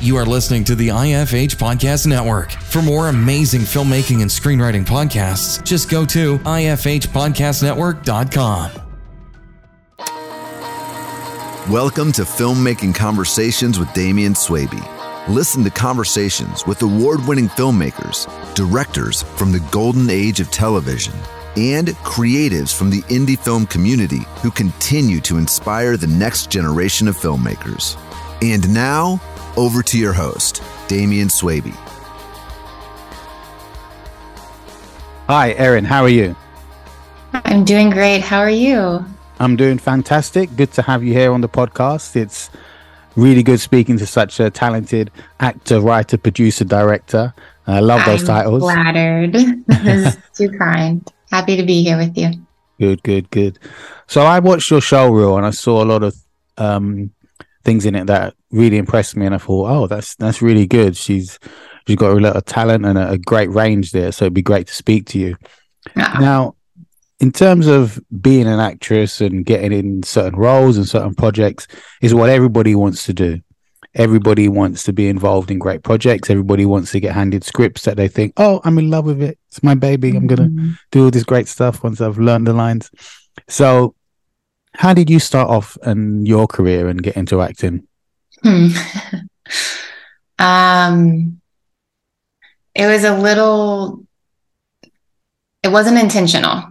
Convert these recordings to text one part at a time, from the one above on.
You are listening to the IFH Podcast Network. For more amazing filmmaking and screenwriting podcasts, just go to ifhpodcastnetwork.com. Welcome to Filmmaking Conversations with Damian Swaby. Listen to conversations with award-winning filmmakers, directors from the golden age of television, and creatives from the indie film community who continue to inspire the next generation of filmmakers. And now, over to your host, Damian Swaby. Hi, Erin. How are you? I'm doing great. How are you? I'm doing fantastic. Good to have you here on the podcast. It's really good speaking to such a talented actor, writer, producer, director. I love those titles. I'm flattered. This is too kind. Happy to be here with you. Good. So I watched your showreel and I saw a lot of things in it that really impressed me, and I thought, oh, that's really good. She's got a lot of talent and a great range there. So it'd be great to speak to you. Now, in terms of being an actress and getting in certain roles and certain projects is what everybody wants to do. Everybody wants to be involved in great projects. Everybody wants to get handed scripts that they think, oh, I'm in love with it. It's my baby. I'm going to do all this great stuff once I've learned the lines. So how did you start off in your career and get into acting? It was it wasn't intentional.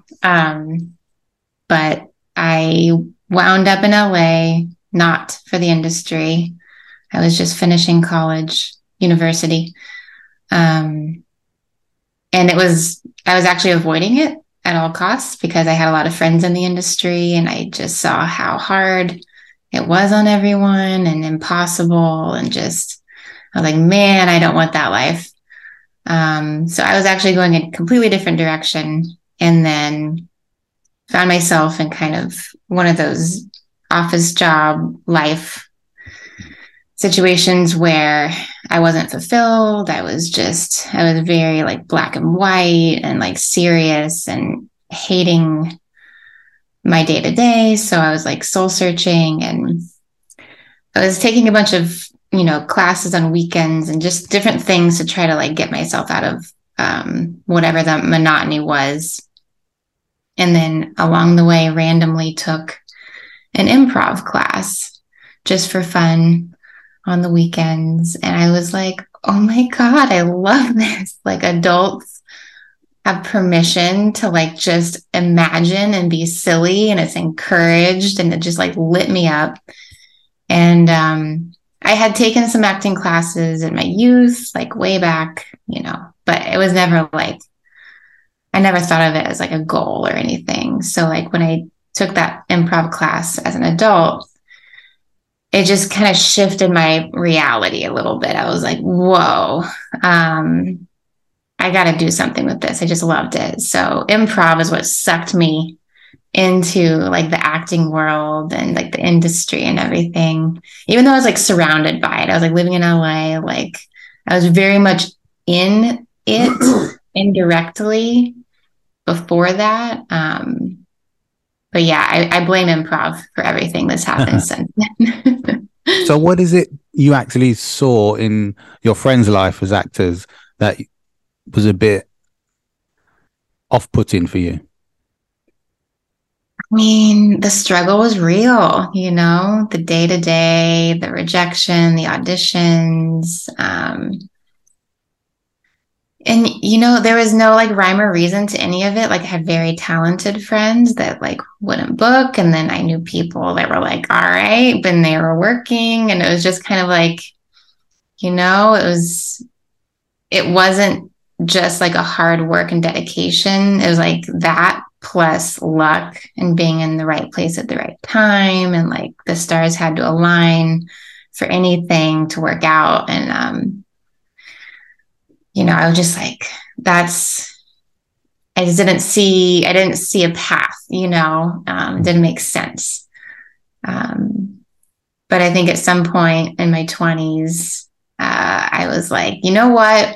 But I wound up in LA, not for the industry. I was just finishing university. And I was actually avoiding it at all costs because I had a lot of friends in the industry and I just saw how hard it was on everyone and impossible. And I was like, man, I don't want that life. So I was actually going a completely different direction, and then found myself in kind of one of those office job life situations where I wasn't fulfilled. I was very like black and white and like serious and hating my day to day. So I was like soul searching, and I was taking a bunch of, classes on weekends and just different things to try to like get myself out of whatever the monotony was. And then along the way, randomly took an improv class just for fun on the weekends. And I was like, oh my God, I love this. Like, adults have permission to like just imagine and be silly, and it's encouraged, and it just like lit me up. And I had taken some acting classes in my youth, like way back, but it was never like, I never thought of it as like a goal or anything. So like when I took that improv class as an adult, it just kind of shifted my reality a little bit. I was like, whoa, I got to do something with this. I just loved it. So improv is what sucked me into like the acting world and like the industry and everything. Even though I was like surrounded by it, I was like living in LA, like I was very much in it indirectly before that. But yeah, I blame improv for everything that's happened since then. So what is it you actually saw in your friends' life as actors that was a bit off-putting for you? I mean, the struggle was real, the day-to-day, the rejection, the auditions. And, there was no like rhyme or reason to any of it. Like I had very talented friends that like wouldn't book. And then I knew people that were like, all right, but they were working. And it was just kind of like, it wasn't just like a hard work and dedication. It was like that plus luck and being in the right place at the right time. And like the stars had to align for anything to work out. And, I was just like, I didn't see a path, it didn't make sense. But I think at some point in my 20s, I was like, you know what?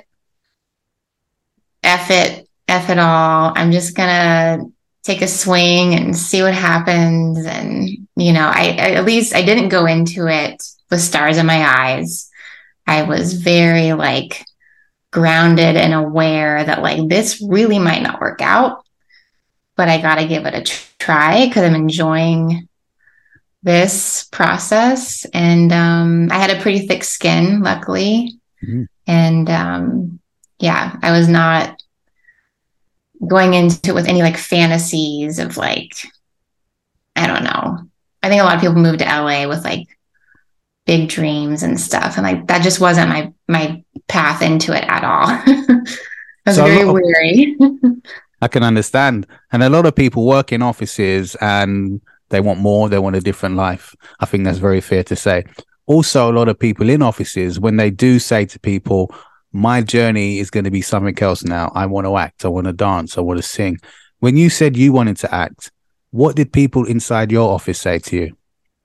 F it all. I'm just gonna take a swing and see what happens. And, I at least I didn't go into it with stars in my eyes. I was very like grounded and aware that like this really might not work out, but I got to give it a try because I'm enjoying this process. And I had a pretty thick skin, luckily. Mhm. And yeah, I was not going into it with any like fantasies of like, I don't know. I think a lot of people move to LA with like big dreams and stuff. And like that just wasn't my path into it at all. I was So very weary. I can understand. And a lot of people work in offices and they want more, they want a different life. I think that's very fair to say. Also, a lot of people in offices, when they do say to people, my journey is going to be something else now. I want to act, I want to dance, I want to sing. When you said you wanted to act, what did people inside your office say to you?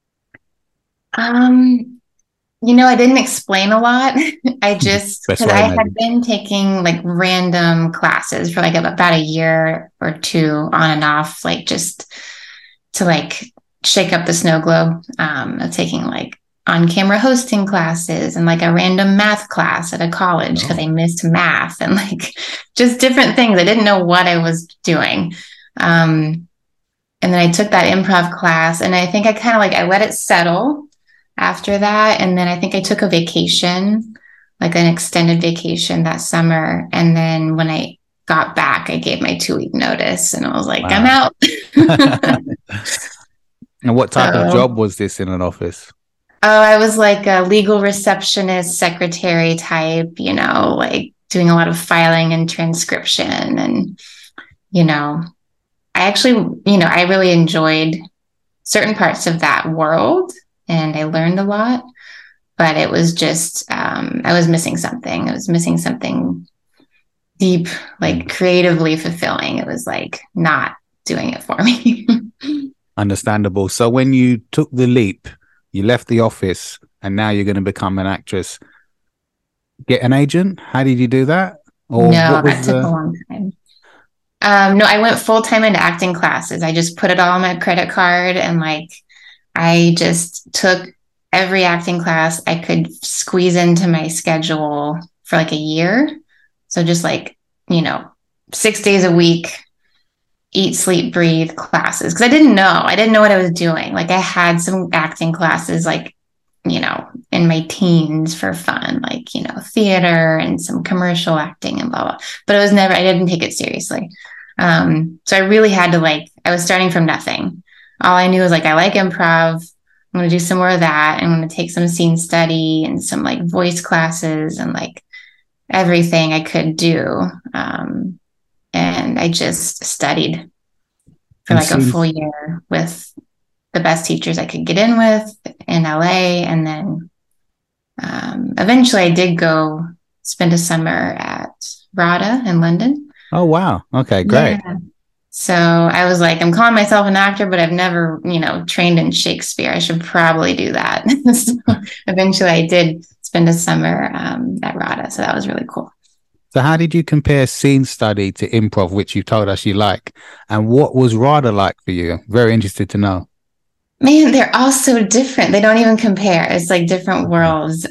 I didn't explain a lot. I just, Best because way, I maybe. had been taking like random classes for like about a year or two on and off, like just to like shake up the snow globe, of taking like on camera hosting classes and like a random math class at a college because Oh. I missed math and like just different things. I didn't know what I was doing. And then I took that improv class and I think I kind of like, I let it settle after that. And then I think I took a vacation, like an extended vacation that summer. And then when I got back, I gave my 2-week notice and I was like, I'm Wow. out. And what type of So, job was this in an office? oh, I was like a legal receptionist, secretary type, like doing a lot of filing and transcription. And, I actually, I really enjoyed certain parts of that world and I learned a lot, but it was just, I was missing something. I was missing something deep, like creatively fulfilling. It was like not doing it for me. Understandable. So when you took the leap, you left the office and now you're going to become an actress. Get an agent? How did you do that? Or No, what that was took a the... long time. No, I went full time into acting classes. I just put it all on my credit card and like I just took every acting class I could squeeze into my schedule for like a year. So just like, you know, 6 days a week, eat, sleep, breathe classes. Cause I didn't know. I didn't know what I was doing. Like I had some acting classes like, in my teens for fun, like, theater and some commercial acting and blah, blah. But it was never, I didn't take it seriously. So I really had to like, I was starting from nothing. All I knew was like, I like improv. I'm going to do some more of that. I'm going to take some scene study and some like voice classes and like everything I could do. And I just studied for And like a full scenes? year with the best teachers I could get in with in LA. And then eventually I did go spend a summer at RADA in London. Oh, wow. Okay, Yeah. great. So I was like, I'm calling myself an actor, but I've never, trained in Shakespeare. I should probably do that. So eventually I did spend a summer at RADA. So that was really cool. So how did you compare scene study to improv, which you told us you like? And what was RADA like for you? Very interested to know. Man, they're all so different. They don't even compare. It's like different worlds.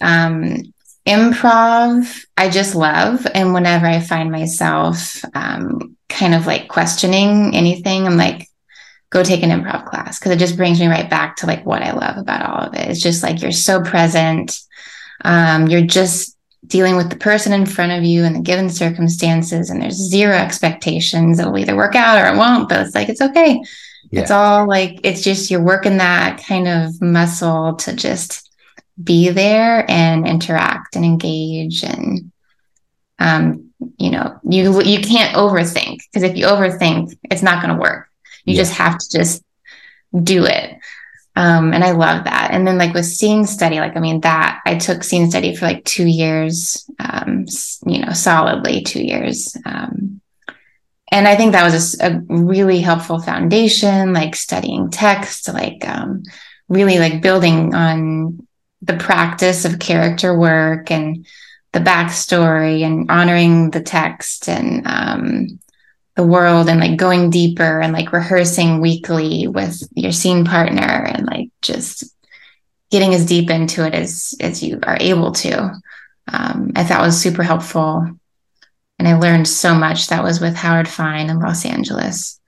Improv, I just love. And whenever I find myself kind of like questioning anything, I'm like, go take an improv class because it just brings me right back to like what I love about all of it. It's just like you're so present. You're just dealing with the person in front of you and the given circumstances, and there's zero expectations. It'll either work out or it won't, but it's like, it's okay. It's Yeah. all like, it's just you're working that kind of muscle to just be there and interact and engage. And, you can't overthink because if you overthink, it's not going to work. You Yeah. just have to just do it. And I love that. And then like with scene study, like, I mean, that I took scene study for like 2 years, solidly 2 years. And I think that was a really helpful foundation, like studying text, like really like building on the practice of character work and the backstory and honoring the text and the world and like going deeper and like rehearsing weekly with your scene partner and like just getting as deep into it as you are able to. I thought was super helpful. And I learned so much. That was with Howard Fine in Los Angeles.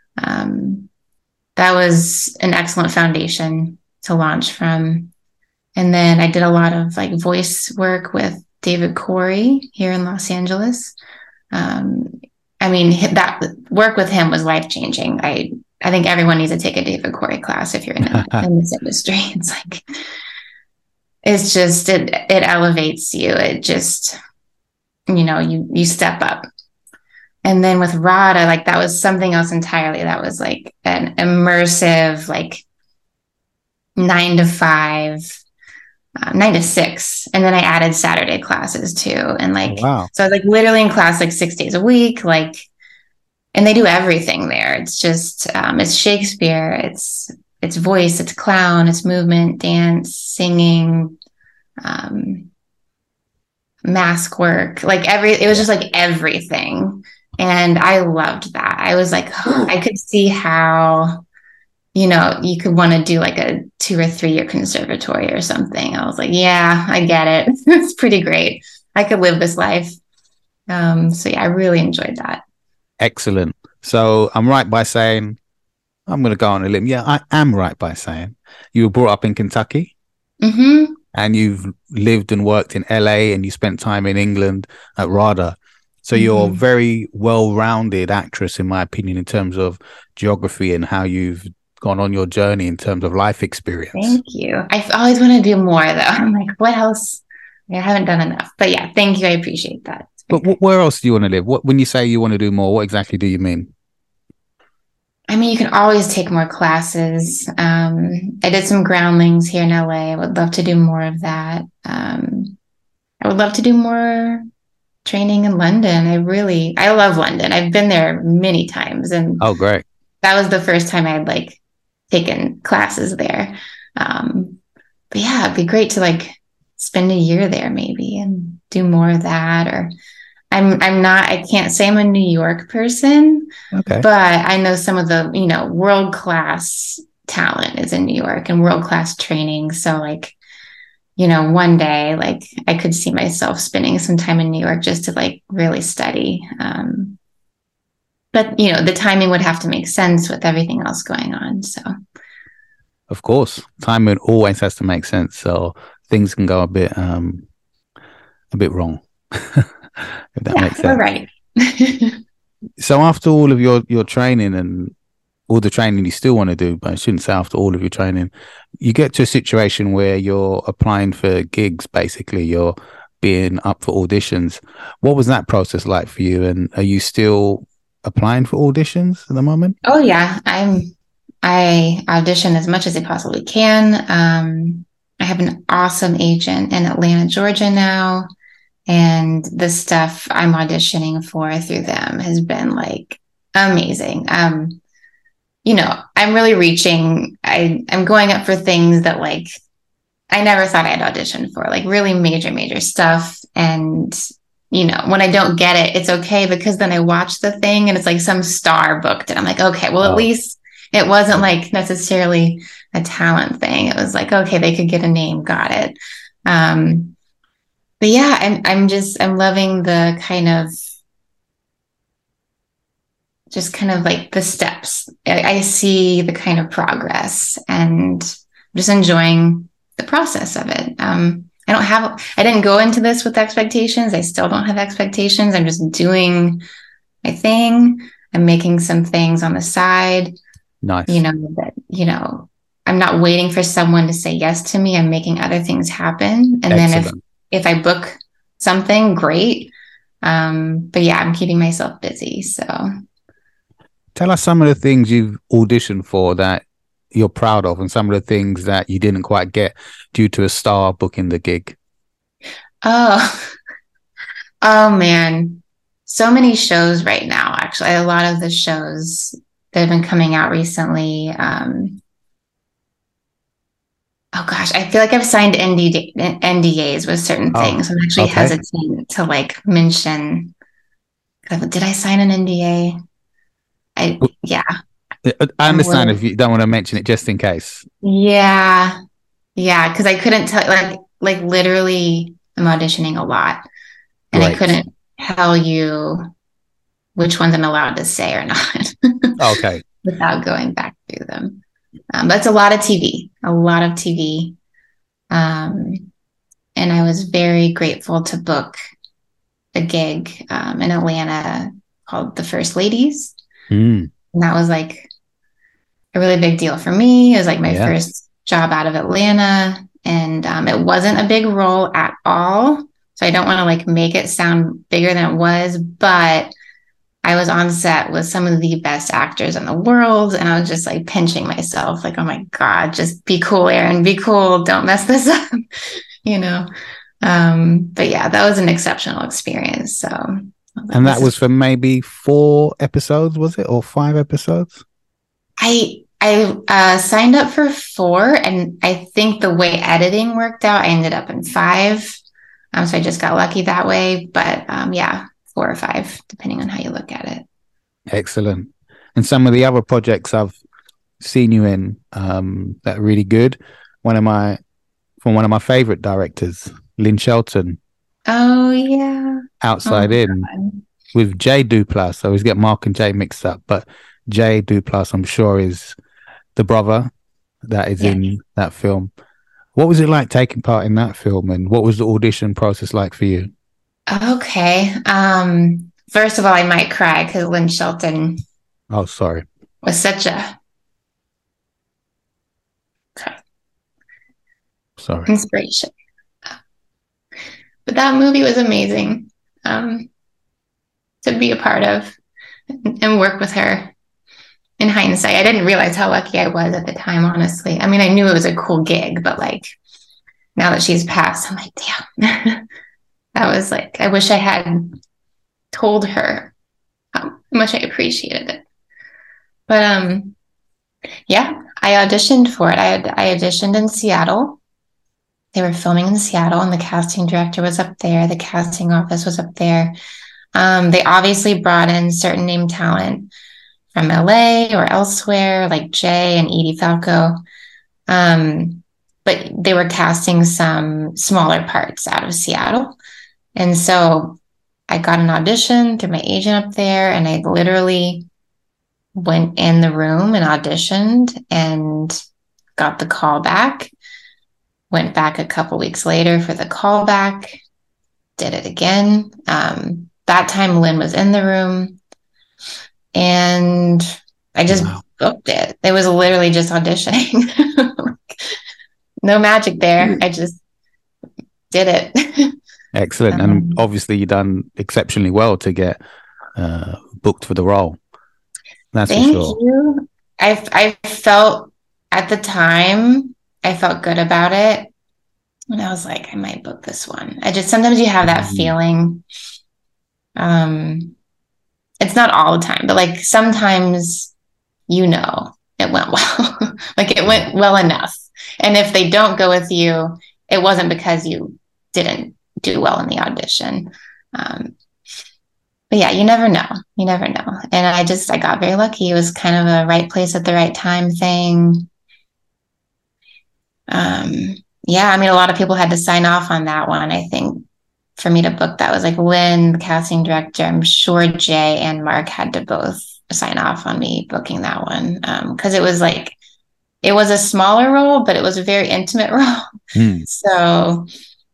That was an excellent foundation to launch from. And then I did a lot of like voice work with David Corey here in Los Angeles. I mean, that work with him was life-changing. I think everyone needs to take a David Corey class if you're in this industry. It's like, it's just, it elevates you. It just, you step up. And then with RADA, like that was something else entirely. That was like an immersive, like 9 to 5, 9 to 6. And then I added Saturday classes too. And like, wow. So I was like literally in class like 6 days a week, like, and they do everything there. It's just, it's Shakespeare, it's voice, it's clown, it's movement, dance, singing, mask work, like it was just like everything. And I loved that. I was like, I could see how, you could want to do like a 2 or 3 year conservatory or something. I was like, yeah, I get it. It's pretty great. I could live this life. So yeah, I really enjoyed that. Excellent. So I'm right by saying, I'm going to go on a limb. Yeah, I am right by saying you were brought up in Kentucky. Mm-hmm. And you've lived and worked in LA, and you spent time in England at RADA. So you're a very well-rounded actress, in my opinion, in terms of geography and how you've gone on your journey in terms of life experience. Thank you. I always want to do more, though. I'm like, what else? I haven't done enough. But yeah, thank you. I appreciate that. But where else do you want to live? When you say you want to do more, what exactly do you mean? I mean, you can always take more classes. I did some groundlings here in LA. I would love to do more of that. I would love to do more training in London. I love London. I've been there many times. And oh, great. That was the first time I'd like taken classes there. But yeah, it'd be great to like spend a year there maybe and do more of that. Or I can't say I'm a New York person, okay, but I know some of the, world-class talent is in New York and world-class training. So like, one day, like I could see myself spending some time in New York just to like really study. But the timing would have to make sense with everything else going on. So of course, timing always has to make sense. So things can go a bit wrong. If that makes sense. We're right. So after all of your training and all the training you still want to do, but I shouldn't say after all of your training, you get to a situation where you're applying for gigs, basically. You're being up for auditions. What was that process like for you? And are you still applying for auditions at the moment? Oh, yeah. I audition as much as I possibly can. I have an awesome agent in Atlanta, Georgia now. And the stuff I'm auditioning for through them has been like amazing. I'm really reaching, I'm going up for things that like, I never thought I'd audition for, like really major stuff. And, when I don't get it, it's okay, because then I watch the thing and it's like some star booked it. I'm like, okay, well, at least it wasn't like necessarily a talent thing. It was like, okay, they could get a name. Got it. But yeah, I'm loving the kind of like the steps. I see the kind of progress and just enjoying the process of it. I didn't go into this with expectations. I still don't have expectations. I'm just doing my thing. I'm making some things on the side. Nice. I'm not waiting for someone to say yes to me. I'm making other things happen. And Excellent. Then if I book something, great. But yeah, I'm keeping myself busy. So tell us some of the things you've auditioned for that you're proud of, and some of the things that you didn't quite get due to a star booking the gig. Oh man. So many shows right now, actually. A lot of the shows that have been coming out recently. Oh gosh, I feel like I've signed NDAs with certain things. I'm actually hesitant to like mention. Did I sign an NDA? Yeah. I understand if you don't want to mention it, just in case. Yeah. Yeah, because I couldn't tell, like literally, I'm auditioning a lot, and I Great. couldn't tell you which ones I'm allowed to say or not Okay. without going back through them. But it's a lot of TV, a lot of TV. Um, and I was very grateful to book a gig in Atlanta called The First Ladies. Mm, And that was like a really big deal for me. It was like my yeah. first job out of Atlanta. And it wasn't a big role at all. So I don't want to like make it sound bigger than it was, but I was on set with some of the best actors in the world. And I was just like pinching myself, like, oh my God, just be cool, Aaron, be cool. Don't mess this up, you know? But yeah, that was an exceptional experience. So like, And this that was is, for maybe 4 episodes, was it? Or 5 episodes? I signed up for 4, and I think the way editing worked out, I ended up in 5. So I just got lucky that way. But yeah, 4 or 5, depending on how you look at it. Excellent. And some of the other projects I've seen you in that are really good. One of my from one of my favorite directors, Lynn Shelton, Oh yeah. Oh Outside my In, God. with Jay Duplass. I always get Mark and Jay mixed up, but Jay Duplass, I'm sure, is the brother that is Yeah. in that film. What was it like taking part in that film, and what was the audition process like for you? Okay. First of all, I might cry because Lynn Shelton Oh, sorry. was such a Sorry. inspiration. But that movie was amazing um, to be a part of and work with her. In hindsight, I didn't realize how lucky I was at the time, honestly. I mean, I knew it was a cool gig, but like now that she's passed, I'm like, damn. That was like, I wish I had told her how much I appreciated it. But yeah, I auditioned for it. I auditioned in Seattle. They were filming in Seattle, and the casting director was up there. The casting office was up there. They obviously brought in certain name talent from LA or elsewhere, like Jay and Edie Falco. Um, but they were casting some smaller parts out of Seattle. And so I got an audition through my agent up there, and I literally went in the room and auditioned and got the call back. Went back a couple weeks later for the callback, did it again. That time Lynn was in the room, and I just Wow. booked it. It was literally just auditioning. No magic there. I just did it. Excellent. And um, obviously, you done exceptionally well to get booked for the role. That's for Thank sure. you. I felt at the time, I felt good about it. And I was like, I might book this one. I just sometimes you have that Mhm. feeling. Um, it's not all the time, but like sometimes it went well. Like it Yeah. went well enough. And if they don't go with you, it wasn't because you didn't do well in the audition. Um, but yeah, you never know. You never know. And I got very lucky. It was kind of a right place at the right time thing. Um, yeah, I mean, a lot of people had to sign off on that one. I think for me to book that was like Lynn, the casting director. I'm sure Jay and Mark had to both sign off on me booking that one because it was like it was a smaller role, but it was a very intimate role. Mm. So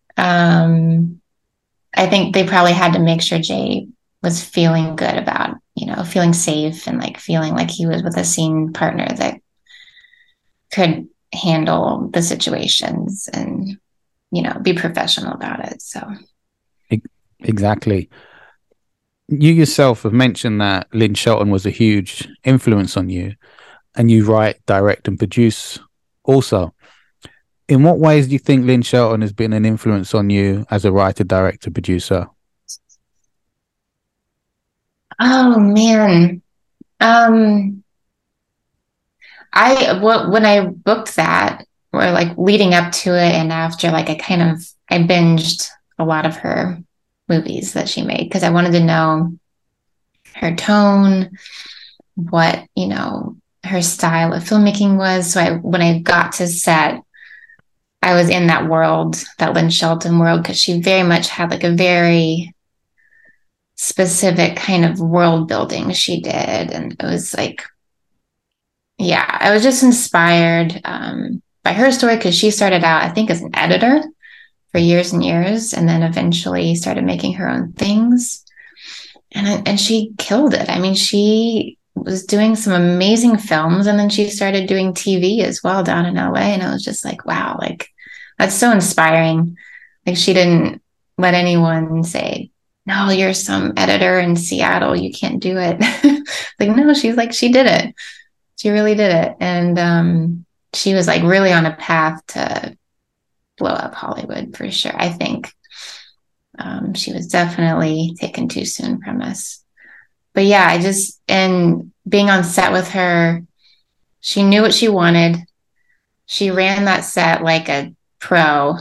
I think they probably had to make sure Jay was feeling good about, feeling safe and like feeling like he was with a scene partner that could handle the situations and, be professional about it. So, Exactly. You yourself have mentioned that Lynn Shelton was a huge influence on you, and you write, direct, and produce also. In what ways do you think Lynn Shelton has been an influence on you as a writer, director, producer? oh man. Um, when I booked that, or like leading up to it and after, like I binged a lot of her movies that she made because I wanted to know her tone, what, her style of filmmaking was. So when I got to set, I was in that world, that Lynn Shelton world, because she very much had like a very specific kind of world building she did. And it was like, yeah, I was just inspired by her story because she started out, I think, as an editor for years and years, and then eventually started making her own things. And she killed it. I mean, she was doing some amazing films, and then she started doing TV as well down in LA. And I was just like, wow, like that's so inspiring. Like she didn't let anyone say, no, you're some editor in Seattle, you can't do it. Like, no, she's like, she did it. She really did it. And she was like really on a path to blow up Hollywood for sure. I think she was definitely taken too soon from us. But yeah, and being on set with her, she knew what she wanted. She ran that set like a pro.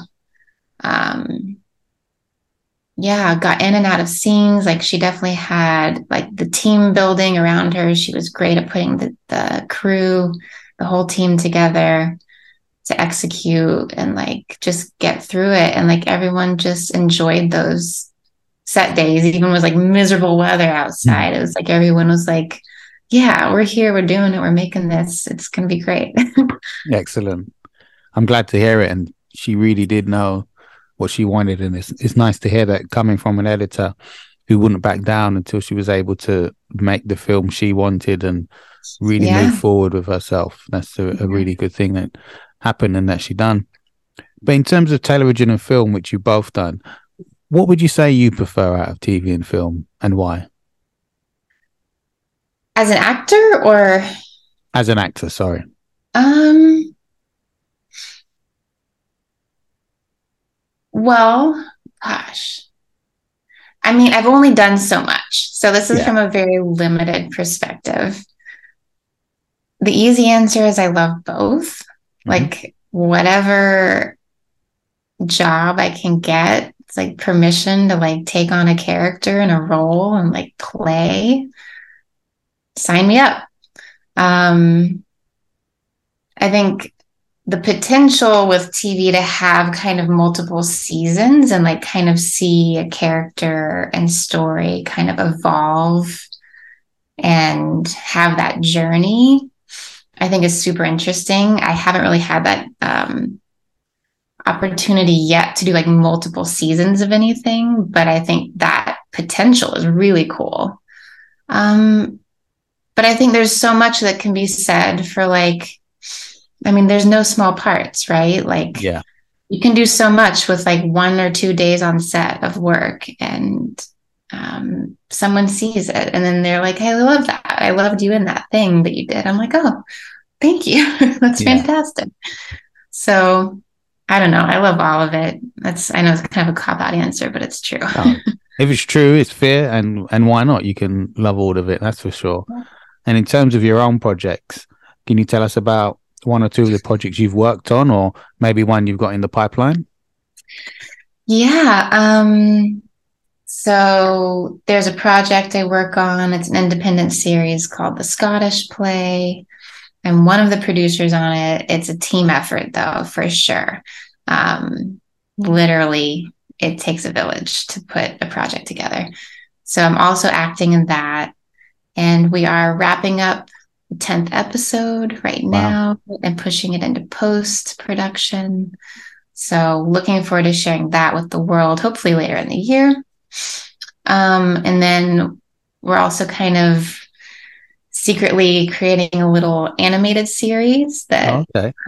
Yeah, got in and out of scenes. Like she definitely had like the team building around her. She was great at putting the crew, the whole team together to execute and like just get through it. And like everyone just enjoyed those set days, even with like miserable weather outside. It was like everyone was like, yeah, we're here, we're doing it, we're making this. It's gonna be great. Excellent. I'm glad to hear it. And she really did know what she wanted. And it's nice to hear that coming from an editor who wouldn't back down until she was able to make the film she wanted and really move forward with herself. That's a really good thing that happened and that she done. But in terms of television and film, which you both done, what would you say you prefer out of TV and film, and why? As an actor or? As an actor, sorry. Well, gosh. I mean, I've only done so much. So this is from a very limited perspective. The easy answer is I love both. Like whatever job I can get, it's like permission to like take on a character and a role and like play. Sign me up. I think the potential with TV to have kind of multiple seasons and like kind of see a character and story kind of evolve and have that journey, I think is super interesting. I haven't really had that opportunity yet to do like multiple seasons of anything, but I think that potential is really cool. But I think there's so much that can be said for like, I mean, there's no small parts, right? Like you can do so much with like 1 or 2 days on set of work, and someone sees it and then they're like, hey, I love that. I loved you in that thing that you did. I'm like, oh, thank you. That's fantastic. So I don't know. I love all of it. I know it's kind of a cop-out answer, but it's true. If it's true, it's fair, and why not? You can love all of it, that's for sure. And in terms of your own projects, can you tell us about 1 or 2 of the projects you've worked on, or maybe one you've got in the pipeline? Yeah. So there's a project I work on. It's an independent series called The Scottish Play. I'm one of the producers on it. It's a team effort, though, for sure. Literally, it takes a village to put a project together. So I'm also acting in that. And we are wrapping up the 10th episode right now and pushing it into post-production. So looking forward to sharing that with the world, hopefully later in the year. And then we're also kind of secretly creating a little animated series that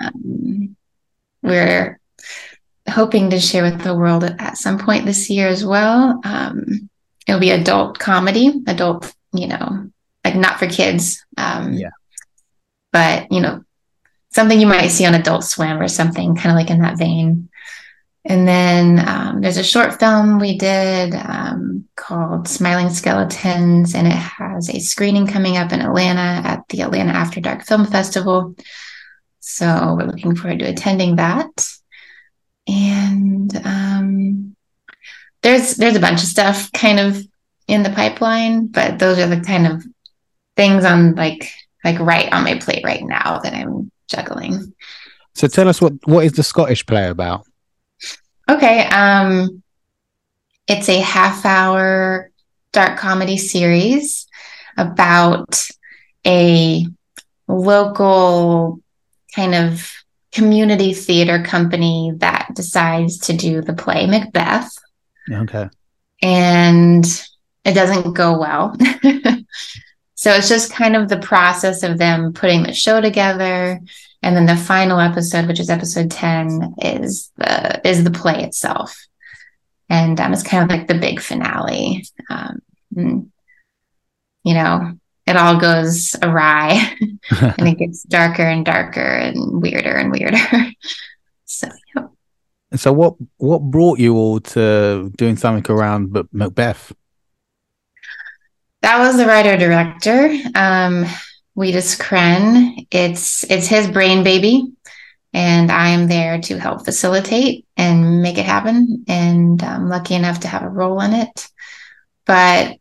we're hoping to share with the world at some point this year as well. It'll be adult comedy, adult, like not for kids. But, something you might see on Adult Swim or something kind of like in that vein. And then there's a short film we did called Smiling Skeletons, and it has a screening coming up in Atlanta at the Atlanta After Dark Film Festival. So we're looking forward to attending that. And there's a bunch of stuff kind of in the pipeline, but those are the kind of things on like right on my plate right now that I'm juggling. So tell us what is the Scottish play about? Okay. It's a half-hour dark comedy series about a local kind of community theater company that decides to do the play Macbeth. Okay. And it doesn't go well. So it's just kind of the process of them putting the show together. And then the final episode, which is episode 10, is the play itself. And it's kind of like the big finale. And, you know, it all goes awry and it gets darker and darker and weirder. So, yeah. So what brought you all to doing something around Macbeth? That was the writer director, Wheatus Kren. It's his brain baby, and I'm there to help facilitate and make it happen. And I'm lucky enough to have a role in it. But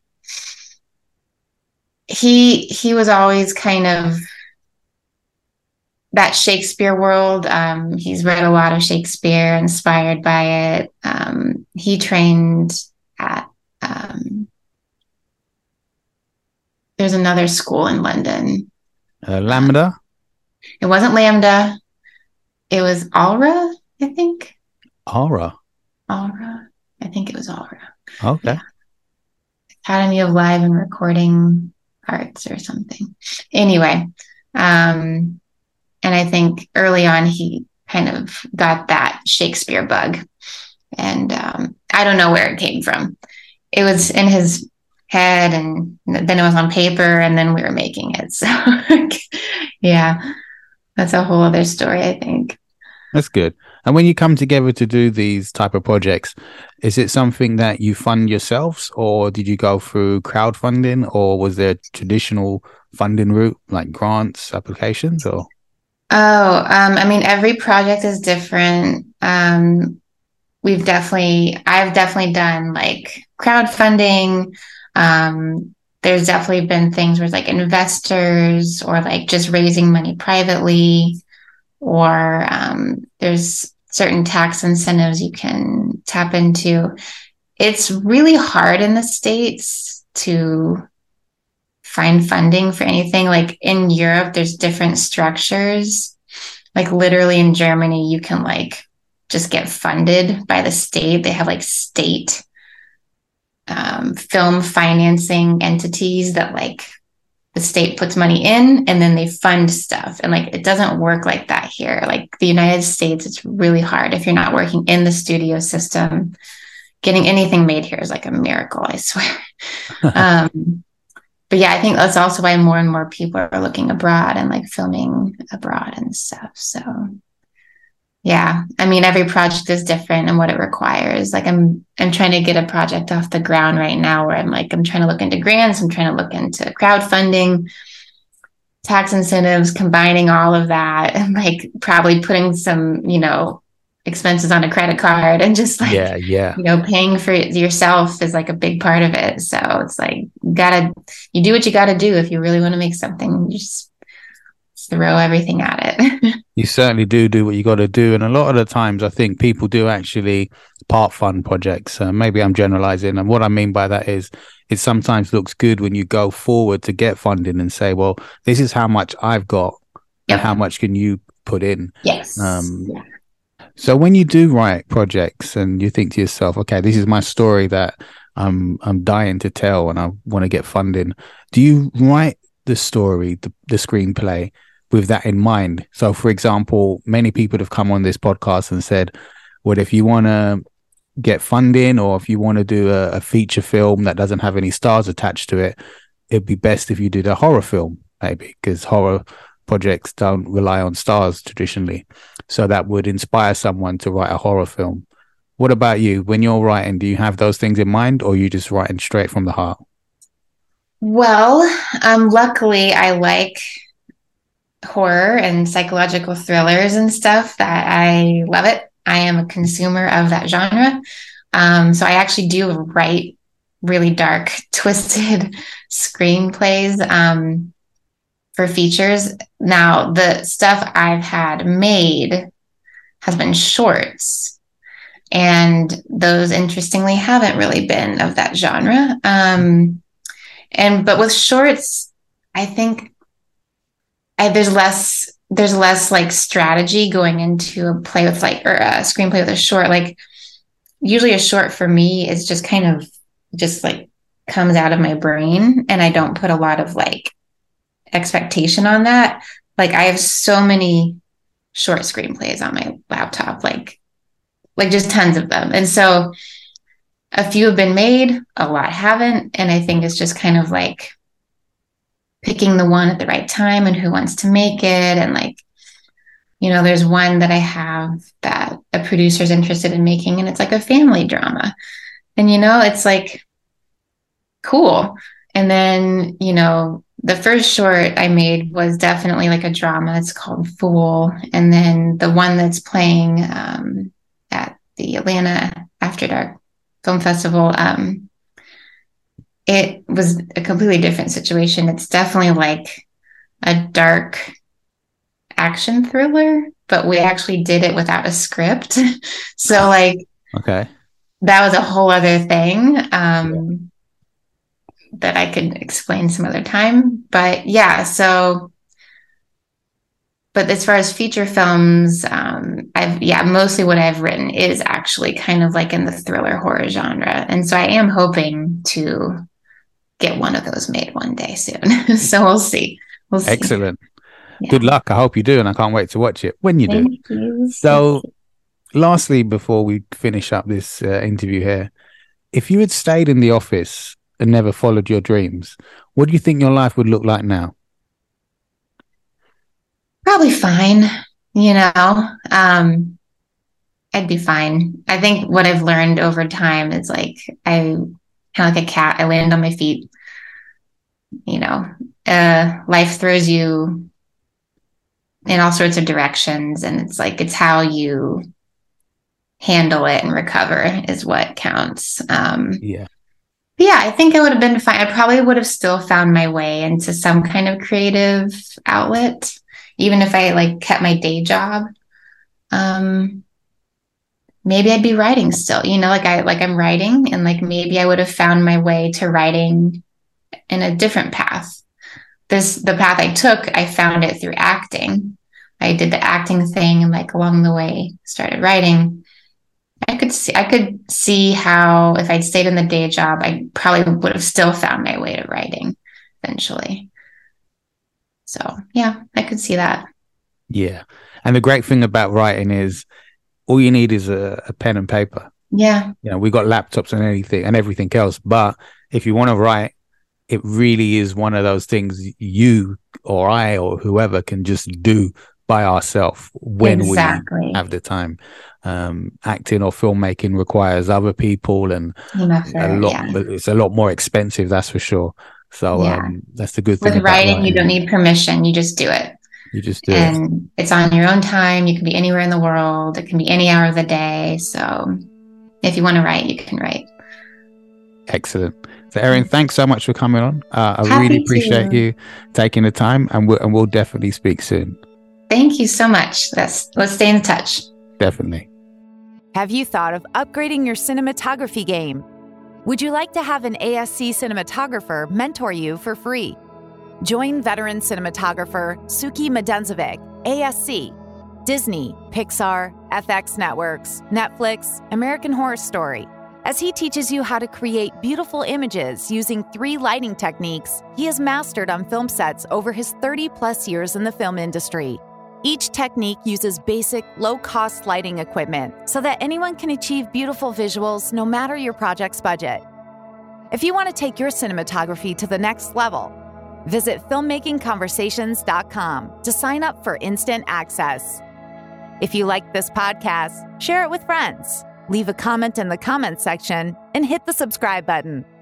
he was always kind of that Shakespeare world. He's read a lot of Shakespeare, inspired by it. He trained at there's another school in London. LAMDA? It wasn't LAMDA. It was ALRA, I think. ALRA. ALRA. I think it was ALRA. Okay. Yeah. Academy of Live and Recording Arts or something. Anyway, and I think early on he kind of got that Shakespeare bug. And I don't know where it came from. It was in his head, and then it was on paper, and then we were making it. So yeah, that's a whole other story, I think. That's good. And when you come together to do these type of projects, is it something that you fund yourselves, or did you go through crowdfunding, or was there a traditional funding route like grants, applications, or? I mean, every project is different. I've definitely done like crowdfunding. There's definitely been things where it's like investors or like just raising money privately, or there's certain tax incentives you can tap into. It's really hard in the States to find funding for anything. Like in Europe, there's different structures. Like literally in Germany, you can like just get funded by the state. They have like state film financing entities that like the state puts money in and then they fund stuff. And like it doesn't work like that here. Like the United States, it's really hard if you're not working in the studio system. Getting anything made here is like a miracle, I swear. But yeah, I think that's also why more and more people are looking abroad and like filming abroad and stuff. So yeah, I mean, every project is different and what it requires. Like I'm trying to get a project off the ground right now where I'm trying to look into grants. I'm trying to look into crowdfunding, tax incentives, combining all of that, and like probably putting some, expenses on a credit card, and just like, paying for it yourself is like a big part of it. So it's like, you do what you got to do. If you really want to make something, you just throw everything at it. You certainly do what you got to do. And a lot of the times I think people do actually part fund projects. Maybe I'm generalizing. And what I mean by that is it sometimes looks good when you go forward to get funding and say, well, this is how much I've got and how much can you put in? Yes. So when you do write projects and you think to yourself, okay, this is my story that I'm dying to tell and I want to get funding, do you write the story, the screenplay with that in mind? So for example, many people have come on this podcast and said, well, if you want to get funding or if you want to do a feature film that doesn't have any stars attached to it, it'd be best if you did a horror film, maybe, because horror projects don't rely on stars traditionally. So that would inspire someone to write a horror film. What about you? When you're writing, do you have those things in mind, or are you just writing straight from the heart? Well, luckily I like horror and psychological thrillers and stuff. That I love it. I am a consumer of that genre. So I actually do write really dark, twisted screenplays. for features. Now, the stuff I've had made has been shorts, and those interestingly haven't really been of that genre. But with shorts, I think there's less like strategy going into a play with like, or a screenplay with a short. Like usually a short for me is just kind of just like comes out of my brain, and I don't put a lot of like expectation on that. Like I have so many short screenplays on my laptop, like just tons of them. And so a few have been made, a lot haven't. And I think it's just kind of like picking the one at the right time and who wants to make it. And like, there's one that I have that a producer's interested in making, and it's like a family drama. And, it's like, cool. And then, the first short I made was definitely like a drama. It's called Fool. And then the one that's playing at the Atlanta After Dark Film Festival, it was a completely different situation. It's definitely like a dark action thriller, but we actually did it without a script. So like, okay, that was a whole other thing that I could explain some other time. But yeah, but as far as feature films, mostly what I've written is actually kind of like in the thriller horror genre. And so I am hoping to get one of those made one day soon. So we'll see. Excellent. Yeah. Good luck. I hope you do. And I can't wait to watch it when you do. Thank you. So lastly, before we finish up this interview here, if you had stayed in the office and never followed your dreams, what do you think your life would look like now? Probably fine. I'd be fine. I think what I've learned over time is like, I kind of like a cat, I land on my feet. Life throws you in all sorts of directions, and it's how you handle it and recover is what counts. I think I would have been fine. I probably would have still found my way into some kind of creative outlet, even if I like kept my day job. Maybe I'd be writing still, I'm writing, and like maybe I would have found my way to writing in a different path. The path I took, I found it through acting. I did the acting thing, and like along the way started writing. I could see how if I'd stayed in the day job, I probably would have still found my way to writing eventually. So yeah, I could see that. Yeah. And the great thing about writing is all you need is a pen and paper. Yeah. We got laptops and everything else. But if you want to write, it really is one of those things you or I or whoever can just do by ourselves when we have the time. Acting or filmmaking requires other people, and it's a lot more expensive, that's for sure. So that's the good thing. With writing, you don't need permission. You just do it. You just do and it's on your own time. You can be anywhere in the world. It can be any hour of the day. So if you want to write, you can write. Excellent. So Erin, thanks so much for coming on. I really appreciate you taking the time, and we'll definitely speak soon. Thank you so much. Let's stay in touch. Definitely. Have you thought of upgrading your cinematography game? Would you like to have an ASC cinematographer mentor you for free? Join veteran cinematographer Suki Medenzovic, ASC, Disney, Pixar, FX Networks, Netflix, American Horror Story, as he teaches you how to create beautiful images using 3 lighting techniques he has mastered on film sets over his 30-plus years in the film industry. Each technique uses basic, low-cost lighting equipment so that anyone can achieve beautiful visuals no matter your project's budget. If you want to take your cinematography to the next level, visit filmmakingconversations.com to sign up for instant access. If you like this podcast, share it with friends, leave a comment in the comments section, and hit the subscribe button.